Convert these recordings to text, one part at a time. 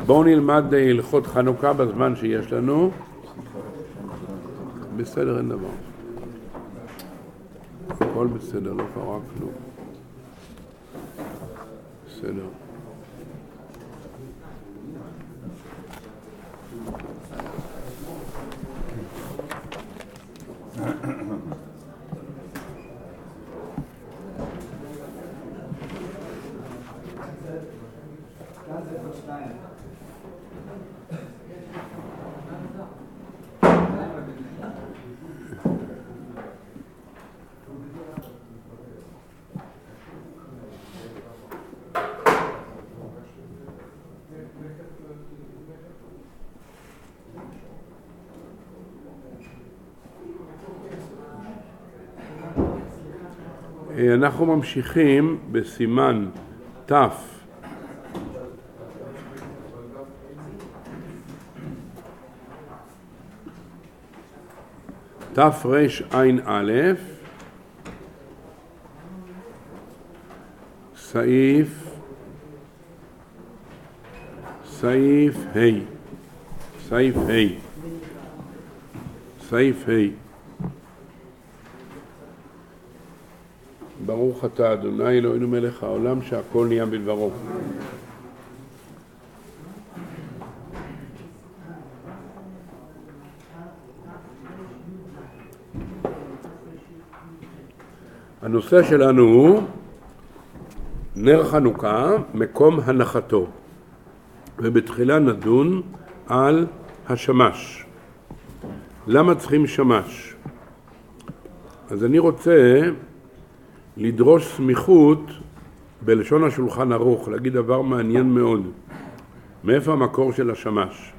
בואו נלמד הלכות חנוכה בזמן שיש לנו. בסדר, אין דבר. הכל בסדר, לא קרה כלום. בסדר. אנחנו ממשיכים בסימן תרע"א, סעיף ה'. ברוך אתה אדוני אלוהינו מלך העולם שהכל נהיה בדברו. הנושא שלנו הוא נר חנוכה, מקום הנחתו, ובתחילה נדון על השמש. למה צריכים שמש? אז אני רוצה לדרוש סמיכות בלשון השולחן ערוך, להגיד דבר מעניין מאוד. מאיפה המקור של השמש?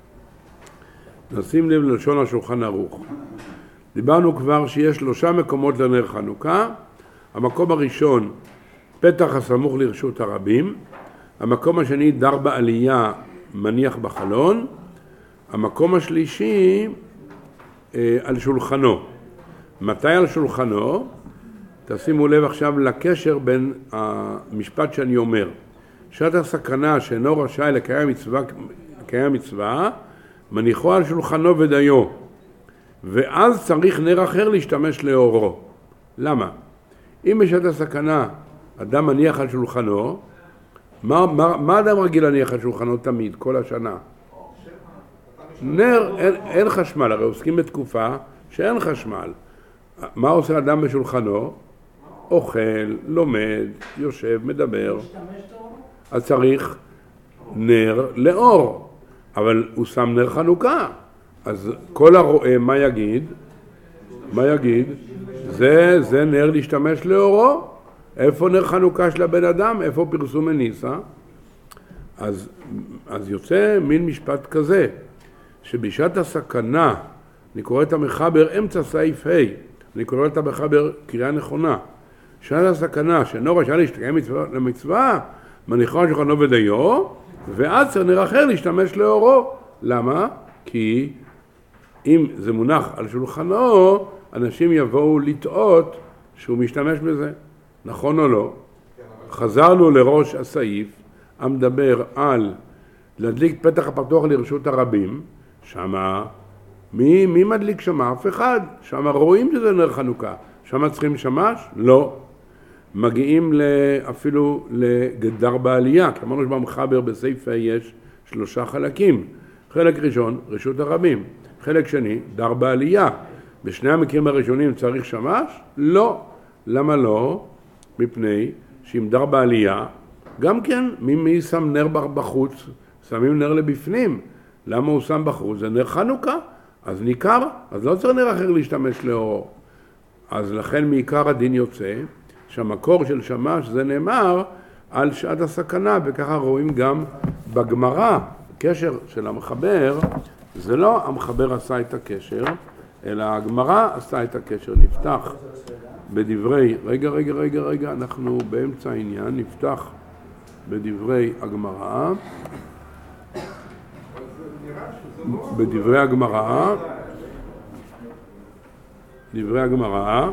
נשים לב ללשון השולחן ערוך. דיברנו כבר שיש 3 מקומות לנר חנוכה. המקום הראשון, פתח הסמוך לרשות הרבים. המקום השני, דר בעלייה מניח בחלון. המקום השלישי, על שולחנו. מתי על שולחנו? תשימו לב עכשיו לקשר בין המשפט שאני אומר. שעת הסכנה שאינו רשאי לקיים מצווה, מניחו על שולחנו ודיו. ואז צריך נר אחר להשתמש לאורו. למה? אם בשעת הסכנה אדם מניח על שולחנו, מה אדם רגיל להניח על שולחנו תמיד, כל השנה? נר, אין חשמל, הרי עוסקים בתקופה שאין חשמל. מה עושה אדם בשולחנו? אוכל, לומד, יושב, מדבר. אז צריך נר לאור, אבל הוא שם נר חנוכה. אז כל הרואה מה יגיד? זה נר להשתמש לאורו. איפה נר חנוכה של הבן אדם? איפה פרסום מניסה? אז יוצא מין משפט כזה, שבשעת הסכנה, אני קורא את המחבר אמצע סעיף ה', אני קורא את המחבר קריאה נכונה. שעת הסכנה שאינו רשאי להשתקיים למצווה, מניחו על שולחנו ודיו, ואז צריך נר אחר להשתמש לאורו. למה? כי אם זה מונח על שולחנו, אנשים יבואו לטעות שהוא משתמש בזה. נכון או לא? חזרנו לראש הסעיף, המדבר על להדליק פתח הפתוח לרשות הרבים. שמה, מי מדליק שמה? אף אחד. שמה רואים שזה נר חנוכה. שמה צריכים שמש? לא. מגיעים אפילו לגדר בעלייה. כי אמרנו שבמחבר בסעיף יש 3 חלקים. חלק ראשון, רשות הרבים. חלק שני, דר בעלייה. בשני המקרים הראשונים צריך שמש? לא. למה לא? מפני שאם דר בעלייה, גם כן, מי שם נר בחוץ? שמים נר לבפנים. למה הוא שם בחוץ? זה נר חנוכה. אז ניכר, אז לא צריך נר אחר להשתמש לאורו. אז לכן מעיקר הדין יוצא שהמקור של שמש זה נאמר על שעת הסכנה, וככה רואים גם בגמרא. הקשר של המחבר, זה לא המחבר עשה את הקשר, אלא הגמרא עשה את הקשר. נפתח בדברי, רגע, אנחנו באמצע העניין, נפתח בדברי הגמרא, דברי הגמרא,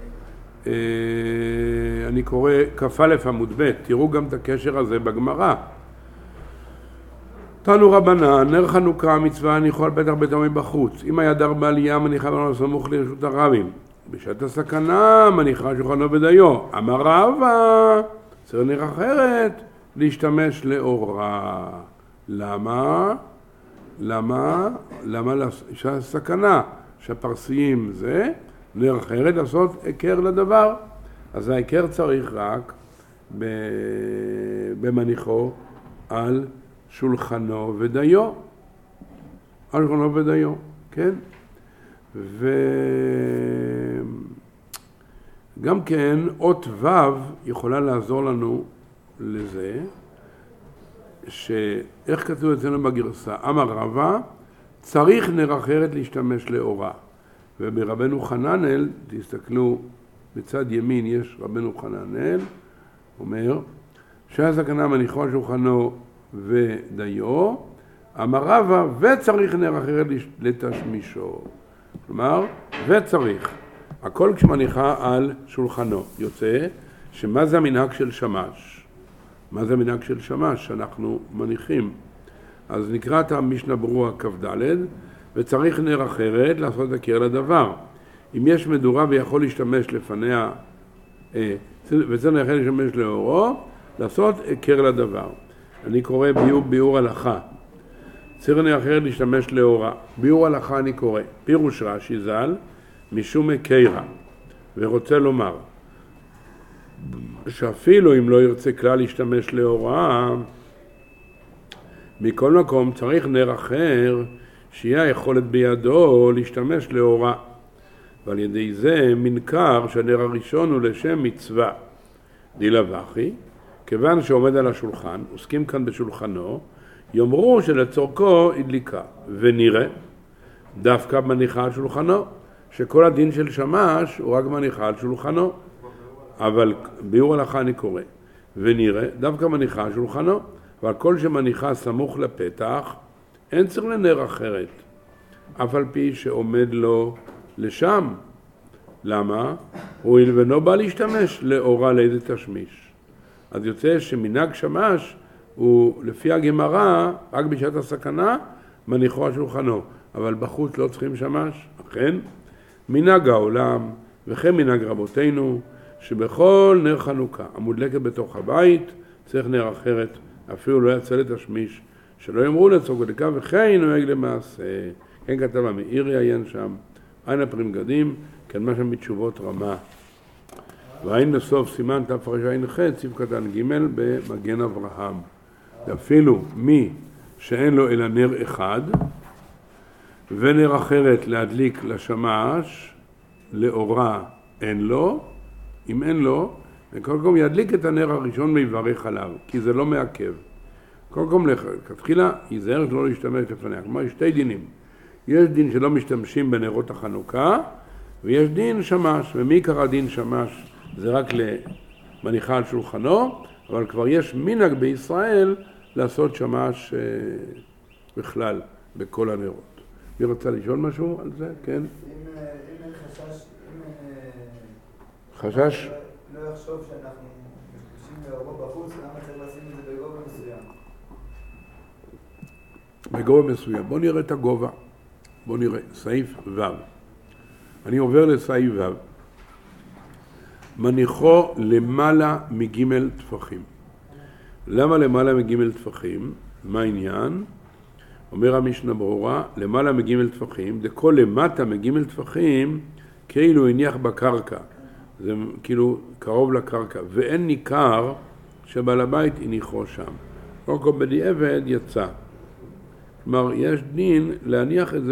אני קורא כ"א עמוד ב', תראו גם את הקשר הזה בגמרא. תנו רבנן, נר חנוכה מצווה הניחו על פתח בית המקדש בחוץ. אם היה דר בעלייה מניחה בנו סמוך לרשות הרבים. בשעת הסכנה מניחה שולחנו ודיו. אמר רבא, צריך נר אחרת להשתמש לאורה. למה? בשעת הסכנה שהפרסיים זה נר אחרת לעשות עיקר לדבר. אז העיקר צריך רק במניחו על שולחנו ודיו. על שולחנו ודיו, כן? וגם כן, אות ו' יכולה לעזור לנו לזה, שאיך כתוב אצלנו בגרסה? אמר רבא, צריך נר אחרת להשתמש לאורה. וברבנו חננאל, תסתכלו, בצד ימין יש רבנו חננאל, אומר, שהסכנה מניחו על שולחנו ודיו, אמר רבא, וצריך נר אחרת לתשמישו. כלומר, וצריך. הכל כשמניחה על שולחנו. יוצא שמה זה המנהג של שמש? מה זה המנהג של שמש שאנחנו מניחים? אז נקרא את המשנה ברורה כ"ד, וצריך נר אחרת לעשות עיקר לדבר. אם יש מדורה ויכול להשתמש לפניה, וצריך נר אחרת להשתמש לאורו, לעשות עיקר לדבר. אני קורא ביאור הלכה. צריך נר אחרת להשתמש לאורה. ביאור הלכה אני קורא. פירוש רש"י ז"ל, משום עיקרה. ורוצה לומר, שאפילו אם לא ירצה כלל להשתמש לאורה, מכל מקום צריך נר אחר שיהיה היכולת בידו להשתמש לאורה. ועל ידי זה מנכר שהנר הראשון הוא לשם מצווה. דילה וכי, כיוון שעומד על השולחן, עוסקים כאן בשולחנו, יאמרו שלצורכו הדליקה. ונראה, דווקא מניחה על שולחנו, שכל הדין של שמש הוא רק מניחה על שולחנו. אבל ביאור הלכה אני קורא. ונראה, דווקא מניחה על שולחנו, אבל כל שמניחה סמוך לפתח, אין צריך לנר אחרת. אף על פי שעומד לו לשם. למה? הוא הלבנו בא להשתמש לאורה לידי תשמיש. אז יוצא שמנהג שמש הוא לפי הגמרא, רק בשעת הסכנה, מניחו על שולחנו. אבל בחוץ לא צריכים שמש. אכן, מנהג העולם, וכן מנהג רבותינו, שבכל נר חנוכה המודלקת בתוך הבית, צריך נר אחרת, אפילו לא יצא לתשמיש, שלא יאמרו לצורך דקה, וכן נוהג למעשה. כן כתב המאיר יעיין שם, עין הפרים גדים, כן מה שם בתשובות רמה. והעין בסוף סימן תרע"ח, סעיף קטן ג' במגן אברהם. אפילו מי שאין לו אלא נר אחד, ונר אחרת להדליק לשמש, לאורה אין לו, אם אין לו, וכל קום ידליק את הנר הראשון ויברך עליו, כי זה לא מעכב. כל קום תתחילה, ייזהר שלא להשתמש לפניה. כלומר, יש שתי דינים. יש דין שלא משתמשים בנרות החנוכה, ויש דין שמש. ומי עיקר הדין שמש? זה רק למניחה על שולחנו, אבל כבר יש מנהג בישראל לעשות שמש בכלל, בכל הנרות. מי רוצה לשאול משהו על זה? כן? אם אין חשש? לא יחשוב שאנחנו משתמשים לאורו בחוץ, למה צריך לשים את זה בגובה מסוים? בגובה מסוים. בוא נראה את הגובה. בוא נראה. סעיף ו'. אני עובר לסעיף ו'. מניחו למעלה מג' טפחים. למה למעלה מג' טפחים? מה העניין? אומר המשנה ברורה, למעלה מג' טפחים, דכל למטה מג' טפחים, כאילו הניח בקרקע. זה כאילו קרוב לקרקע, ואין ניכר שבעל הבית הניחו שם. קודם בדיעבד יצא. כלומר, יש דין להניח את זה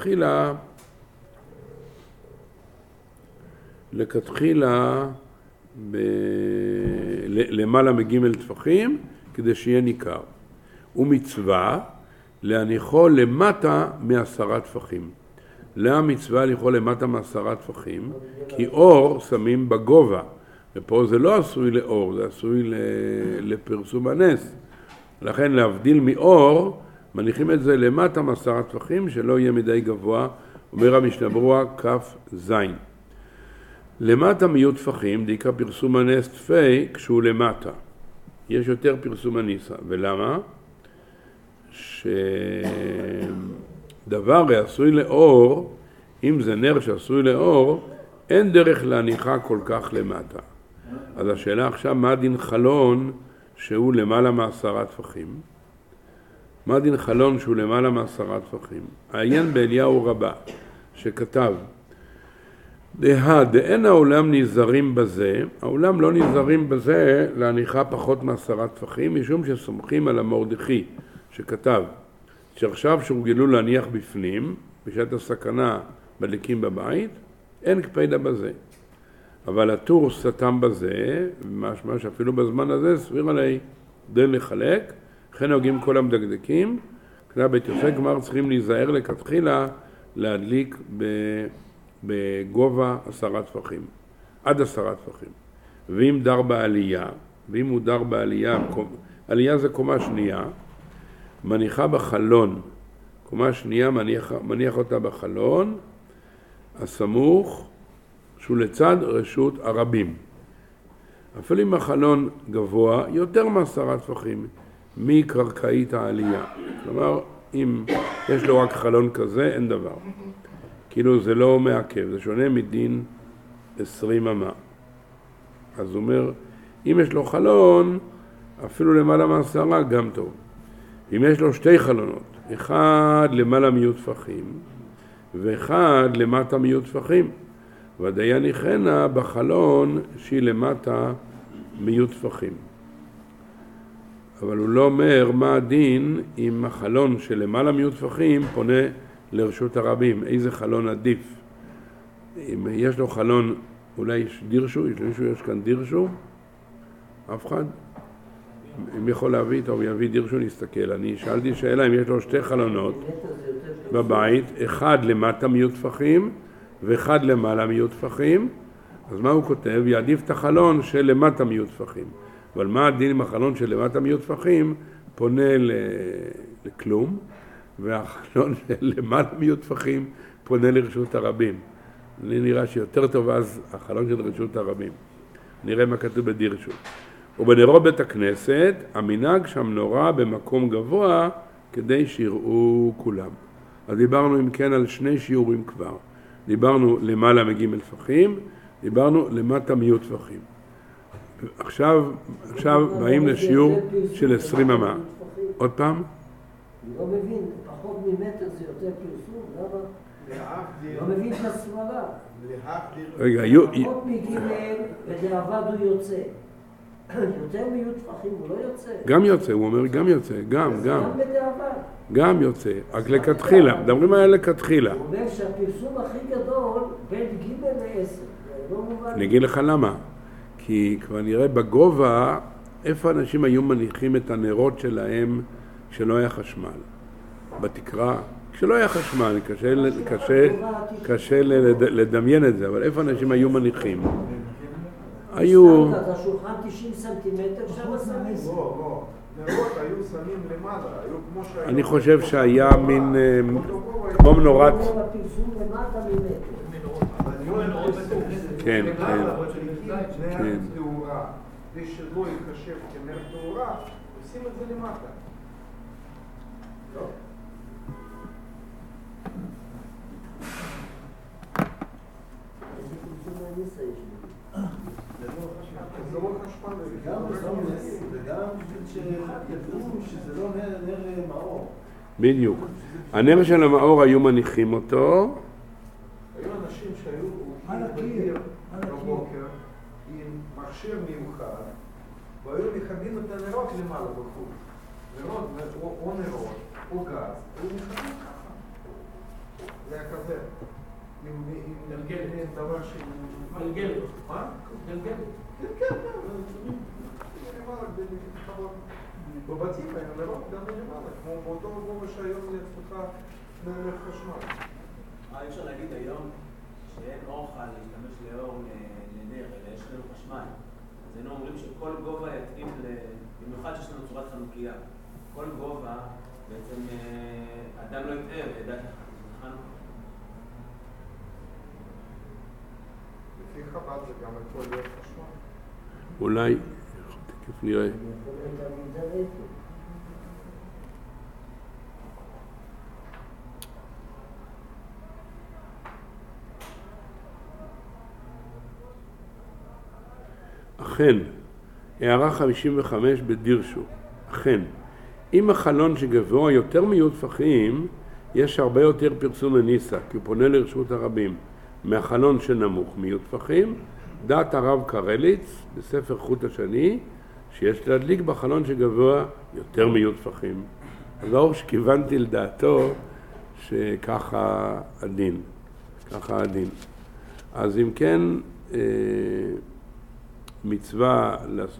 לכתחילה למעלה מג' טפחים, כדי שיהיה ניכר. ומצווה להניחו למטה מ10 טפחים. למה מצווה להניחו למטה מ10 טפחים? כי אור שמים בגובה, ופה זה לא עשוי לאור, זה עשוי לפרסום הנס. לכן להבדיל מאור, מניחים את זה למטה מ10 טפחים, שלא יהיה מדי גבוה, אומר המשנה ברורה כף זין. למטה מי' טפחים, דעיקר פרסום הנס תפי, כשהוא למטה. יש יותר פרסום הניסה. ולמה? שדבר עשוי לאור, אם זה נר שעשוי לאור, אין דרך להניחה כל כך למטה. אז השאלה עכשיו, מה דין חלון שהוא למעלה מ10 טפחים? מה דין חלון שהוא למעלה מ10 טפחים? העיין באליהו רבה, שכתב, דאין העולם נזהרים בזה, העולם לא נזהרים בזה להניחה פחות מ10 טפחים, משום שסומכים על המרדכי, שכתב, שעכשיו שהורגלו להניח בפנים, בשעת הסכנה מדליקים בבית, אין קפידה בזה. אבל הטור סתם בזה, משמע שאפילו בזמן הזה סביר עלי די לחלק, לכן נוגעים כל המדקדקים, כדי בית יוסף גמר צריכים להיזהר לכתחילה להדליק בגובה 10 טפחים, עד 10 טפחים. ואם דר בעלייה, ואם הוא דר בעלייה, עלייה זה קומה שנייה, מניחה בחלון, קומה שנייה מניח אותה בחלון, הסמוך, שהוא לצד רשות הרבים. אפילו אם החלון גבוה, יותר מ10 טפחים מקרקעית העלייה. כלומר, אם יש לו רק חלון כזה, אין דבר. כאילו זה לא מעכב, זה שונה מדין 20 אמה. אז הוא אומר, אם יש לו חלון, אפילו למעלה מ10 גם טוב. אם יש לו 2 חלונות, אחד למעלה מ טפחים, ואחד למטה מ טפחים, והדיין יכנה בחלון שהיא למטה מ טפחים. אבל הוא לא אומר מה הדין אם החלון שלמעלה מ טפחים פונה לרשות הרבים, איזה חלון עדיף. אם יש לו חלון, אולי יש דירשו, יש כאן דירשו? אף אחד? אם יכול להביא, טוב, יביא דירשו, נסתכל. אני שאלתי שאלה אם יש לו 2 חלונות בבית, אחד למטה מ טפחים ואחד למעלה מ טפחים, אז מה הוא כותב? יעדיף את החלון של למטה מ טפחים. אבל מה הדין עם החלון של למטה מ טפחים פונה לכלום, והחלון של למעלה מ טפחים פונה לרשות הרבים. לי נראה שיותר טוב אז החלון של רשות הרבים. נראה מה כתוב בדירשו. ובנרות בית הכנסת, המנהג שם נורא במקום גבוה כדי שיראו כולם. אז דיברנו אם כן על 2 שיעורים כבר. דיברנו למעלה מ טפחים, דיברנו למטה מ טפחים. עכשיו באים לשיעור של 20 אמה. עוד פעם? אני לא מבין, פחות ממטר זה יותר פרסום, למה? לא מבין את הסברה. רגע, פחות מגימל בדיעבד הוא יוצא. יותר מ טפחים הוא לא יוצא. גם יוצא, הוא אומר גם יוצא, גם. גם בדיעבד. גם יוצא, רק לכתחילה, מדברים היה לכתחילה. הוא אומר שהפרסום הכי גדול בין ג' ל10. אני אגיד לך למה. כי כבר נראה בגובה איפה אנשים היו מניחים את הנרות שלהם כשלא היה חשמל. בתקרה, כשלא היה חשמל, קשה לדמיין את זה, אבל איפה אנשים היו מניחים? היו... שמת את השולחן 90 סנטימטר שם שמים? לא. נרות היו שמים למעלה, היו כמו שהיו... אני חושב שהיה מין... כמו מנורת... הפרסום למטה ממטר. כן. תאורה, כדי שלא ייחשב כנר תאורה, עושים את זה למטה. לא. זה לא חשמל. וגם שידעו שזה לא נר מאור. בדיוק. הנר של המאור היו מניחים אותו. היו אנשים שהיו הולכים בבוקר עם מכשיר מיוחד והיו מכבים את הנרות למעלה בחוץ. נרות, או נרות, או גז, היו מכבים ככה. זה היה כזה. עם דבר ש... גלגלת. מה? גלגלת. כן. בבתים היה נרות גם למעלה, כמו באותו גובה שהיום לצלחה לחשמל. אי אפשר להגיד היום שאין אוכל להשתמש לאור לנר, אלא יש לנו חשמל. אז היינו אומרים שכל גובה יתאים, במיוחד שיש לנו צורת חנוכיה. כל גובה בעצם אדם לא יטעה וידע ככה. לפי חב"ד זה גם יכול להיות חשמל. אולי, תכף נראה. אכן, הערה 55 בדירשו, אכן, אם החלון שגבוה יותר מי' טפחים, יש הרבה יותר פרסום לניסה, כי הוא פונה לרשות הרבים. מהחלון שנמוך מי' טפחים, דעת הרב קרליץ, בספר חוט השני, שיש להדליק בחלון שגבוה יותר מי' טפחים. אז האור שכיוונתי לדעתו שככה הדין. ככה הדין. אז אם כן, מצווה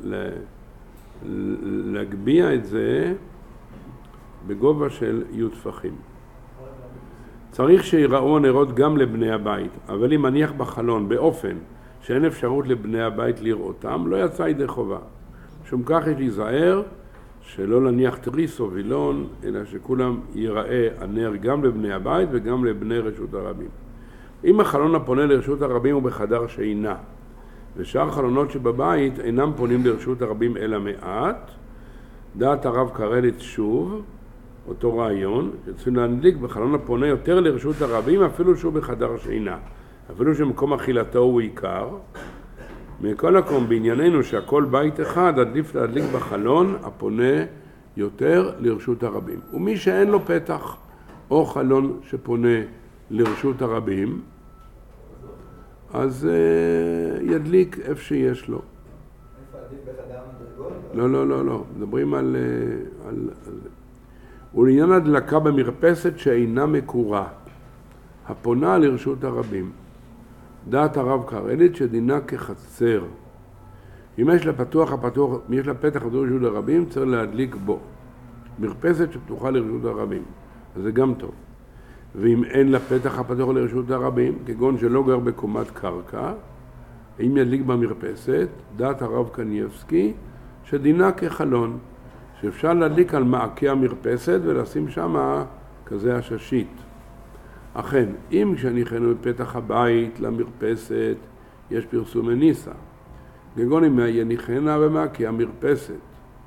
להגביה את זה בגובה של י' טפחים. צריך שיראו הנרות גם לבני הבית, אבל אם מניח בחלון באופן שאין אפשרות לבני הבית לראותם, לא יצא ידי חובה. משום כך יש להיזהר שלא להניח תריס או וילון, אלא שכולם ייראה הנר גם לבני הבית וגם לבני רשות הרבים. אם החלון הפונה לרשות הרבים הוא בחדר שינה, ושאר חלונות שבבית אינם פונים לרשות הרבים אלא מעט, דעת הרב קרליץ שוב, אותו רעיון, שצריכים להדליק בחלון הפונה יותר לרשות הרבים אפילו שהוא בחדר שינה, אפילו שמקום אכילתו הוא עיקר. מכל מקום בענייננו שהכל בית אחד, עדיף להדליק בחלון הפונה יותר לרשות הרבים. ומי שאין לו פתח או חלון שפונה לרשות הרבים, אז ידליק איפה שיש לו. איפה עדיף בחדר מדרגות? לא. מדברים על זה. ולעניין הדלקה במרפסת שאינה מקורה, הפונה לרשות הרבים. דעת הרב קרליץ שדינה כחצר. אם יש לה פתח לרשות הרבים, צריך להדליק בו. מרפסת שפתוחה לרשות הרבים. אז זה גם טוב. ואם אין לה פתח הפתוח לרשות הרבים, כגון שלא גר בקומת קרקע, אם ידליק במרפסת, דעת הרב קניבסקי, שדינה כחלון, שאפשר להדליק על מעקי המרפסת ולשים שם כזה הששית. אכן, אם כשניחנו בפתח הבית למרפסת, יש פרסום מניסה. כגון אם יניחנה במעקי המרפסת.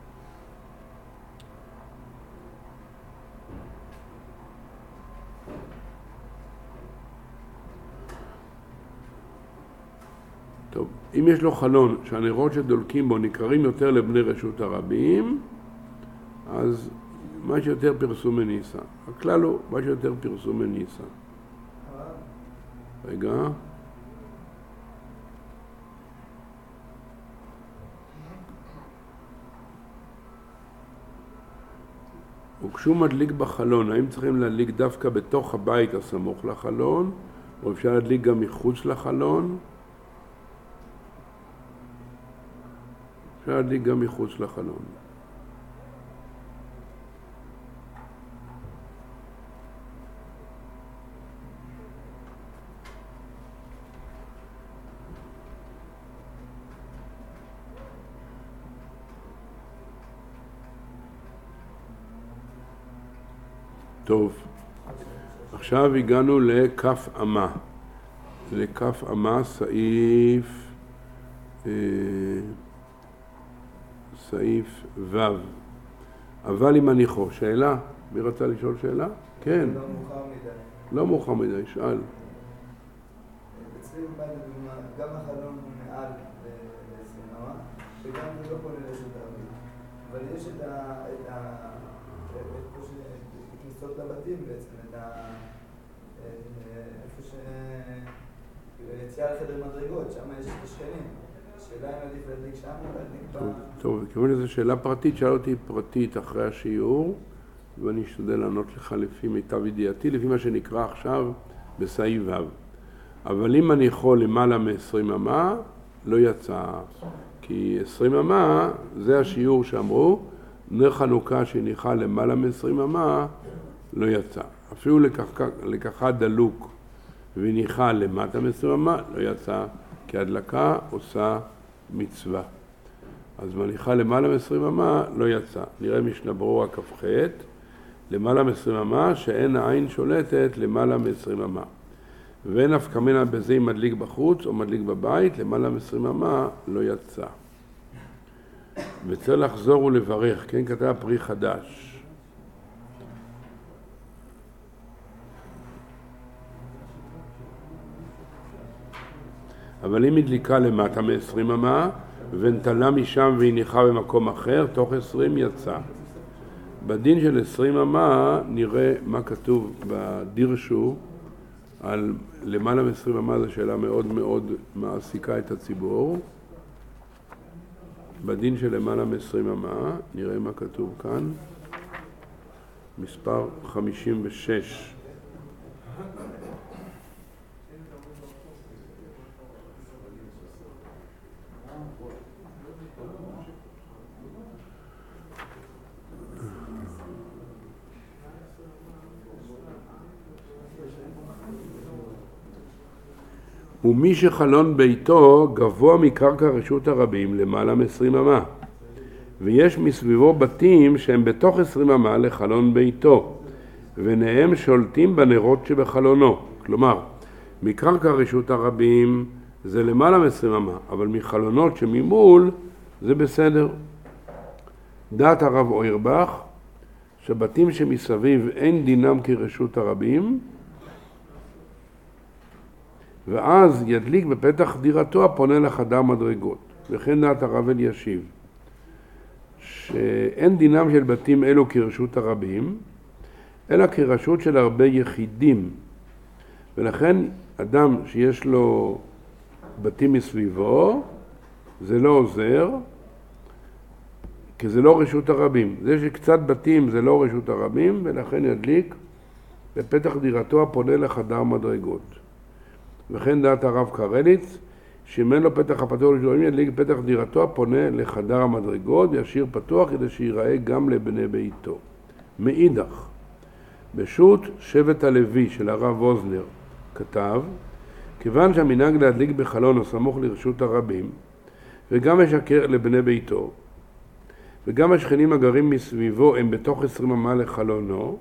טוב, אם יש לו חלון שהנרות שדולקים בו נקראים יותר לבני רשות הרבים, אז מה שיותר פרסום מניסה. הכלל הוא מה שיותר פרסום מניסה. רגע. וכשהוא מדליק בחלון, האם צריכים להדליק דווקא בתוך הבית הסמוך לחלון, או אפשר להדליק גם מחוץ לחלון? אפשר להדליק גם מחוץ לחלון. טוב, עכשיו הגענו לכף אמה. לכף אמה, סעיף ו'. אבל אם הניחו, שאלה? מי רצה לשאול שאלה? כן. לא מאוחר מדי. לא מאוחר מדי, שאל. אצלי בבית לדוגמה, גם החלון הוא מעל לסינמה, וגם זה לא כולל רשות הרבים. אבל יש את כניסות לבתים בעצם, איפה יציאה לחדר מדרגות, שם יש את השכנים. שאלה אם עדיף להדליק שם או להדליק טוב, כיוון שזו שאלה פרטית, שאל אותי פרטית אחרי השיעור, ואני אשתדל לענות לך לפי מיטב ידיעתי, לפי מה שנקרא עכשיו בסעיף ו'. אבל אם אני יכול למעלה מ-20 אמה, לא יצא. כי 20 אמה, זה השיעור שאמרו, נר חנוכה שניחה למעלה מ-20 אמה, לא יצא. אפילו לקחה דלוק וניחה למטה מ-20 אמה, לא יצא, כי הדלקה עושה מצווה. אז מניחה למעלה מ-20 אמה, לא יצא. נראה משנה ברורה כ"ח, למעלה מ-20 אמה, שאין העין שולטת למעלה מ-20 אמה. ואין אף מינה בזה אם מדליק בחוץ או מדליק בבית, למעלה מ-20 אמה לא יצא. וצריך לחזור ולברך, כן, כתב פרי חדש. אבל אם הדליקה למטה מ-20 אמה, ונטלה משם והניחה במקום אחר, תוך 20 יצא. בדין של 20 אמה נראה מה כתוב בדירשו על למעלה מ-20 אמה, זו שאלה מאוד מאוד מעסיקה את הציבור. בדין של למעלה מ-20 אמה נראה מה כתוב כאן, מספר 56. ומי שחלון ביתו גבוה מקרקע רשות הרבים למעלה מ-20 אמה, ויש מסביבו בתים שהם בתוך 20 אמה לחלון ביתו, ונהם שולטים בנרות שבחלונו. כלומר, מקרקע רשות הרבים זה למעלה מ-20 אמה, אבל מחלונות שממול זה בסדר. דעת הרב אוירבך, שבתים שמסביב אין דינם כרשות הרבים, ואז ידליק בפתח דירתו הפונה לחדר מדרגות. וכן דעת הרב אלישיב, שאין דינם של בתים אלו כרשות הרבים, אלא כרשות של הרבה יחידים. ולכן אדם שיש לו בתים מסביבו, זה לא עוזר, כי זה לא רשות הרבים. זה שקצת בתים זה לא רשות הרבים, ולכן ידליק בפתח דירתו הפונה לחדר מדרגות. וכן דעת הרב קרליץ, שאם אין לו פתח הפתוח לשלומים, ידליק פתח דירתו הפונה לחדר המדרגות, וישאיר פתוח כדי שיראה גם לבני ביתו. מאידך, בשו"ת שבט הלוי של הרב ווזנר כתב, כיוון שהמנהג להדליק בחלון הסמוך לרשות הרבים, וגם משקר לבני ביתו, וגם השכנים הגרים מסביבו הם בתוך 20 אמה לחלונו,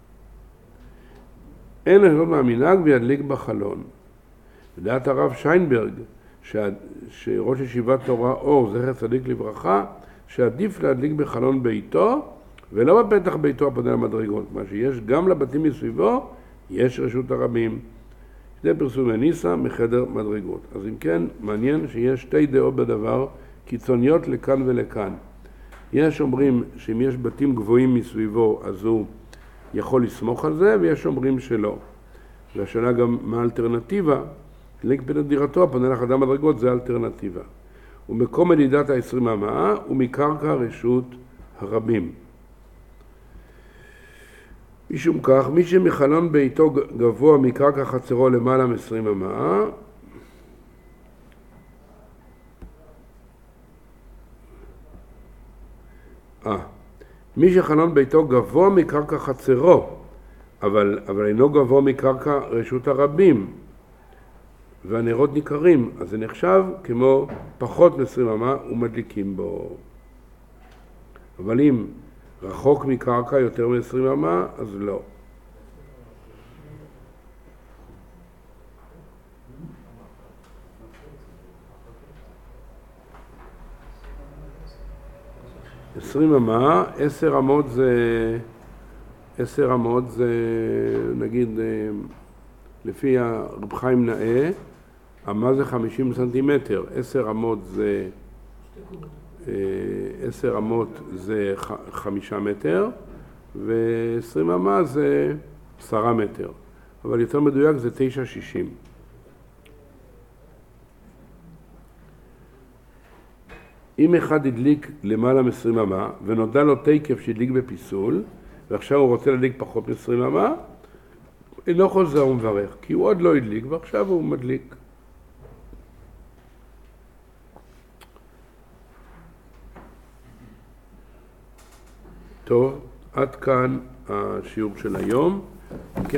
אין לשנות מהמנהג וידליק בחלון. ודעת הרב שיינברג, שראש ישיבת תורה אור, זכר צדיק לברכה, שעדיף להדליק בחלון ביתו, ולא בפתח ביתו הפונה למדרגות. מה שיש גם לבתים מסביבו, יש רשות הרבים. זה פרסומי ניסה מחדר מדרגות. אז אם כן, מעניין שיש שתי דעות בדבר, קיצוניות לכאן ולכאן. יש אומרים שאם יש בתים גבוהים מסביבו, אז הוא יכול לסמוך על זה, ויש אומרים שלא. והשאלה גם מה האלטרנטיבה? להדליק בפתח דירתו הפונה לחדר מדרגות, זה האלטרנטיבה. ומקום מדידת ה-20 אמה הוא מקרקע רשות הרבים. משום כך, מי שמחלון ביתו גבוה מקרקע חצרו למעלה מ-20 אמה, מי שחלון ביתו גבוה מקרקע חצרו, אבל אינו גבוה מקרקע רשות הרבים, והנרות ניכרים, אז זה נחשב כמו פחות מ-20 אמה ומדליקים בו. אבל אם רחוק מקרקע יותר מ-20 אמה, אז לא. עשרים אמה, 10 אמות זה נגיד לפי הרב חיים נאה, אמה זה 50 סנטימטר, 10 אמות זה 5 מטר, ו20 אמה זה 10 מטר, אבל יותר מדויק זה 9.60. אם אחד הדליק למעלה מ-20 אמה, ונודע לו תקף שהדליק בפיסול, ועכשיו הוא רוצה להדליק פחות מ-20 אמה, לא חוזר ומברך, כי הוא עוד לא הדליק, ועכשיו הוא מדליק. טוב, עד כאן השיעור של היום.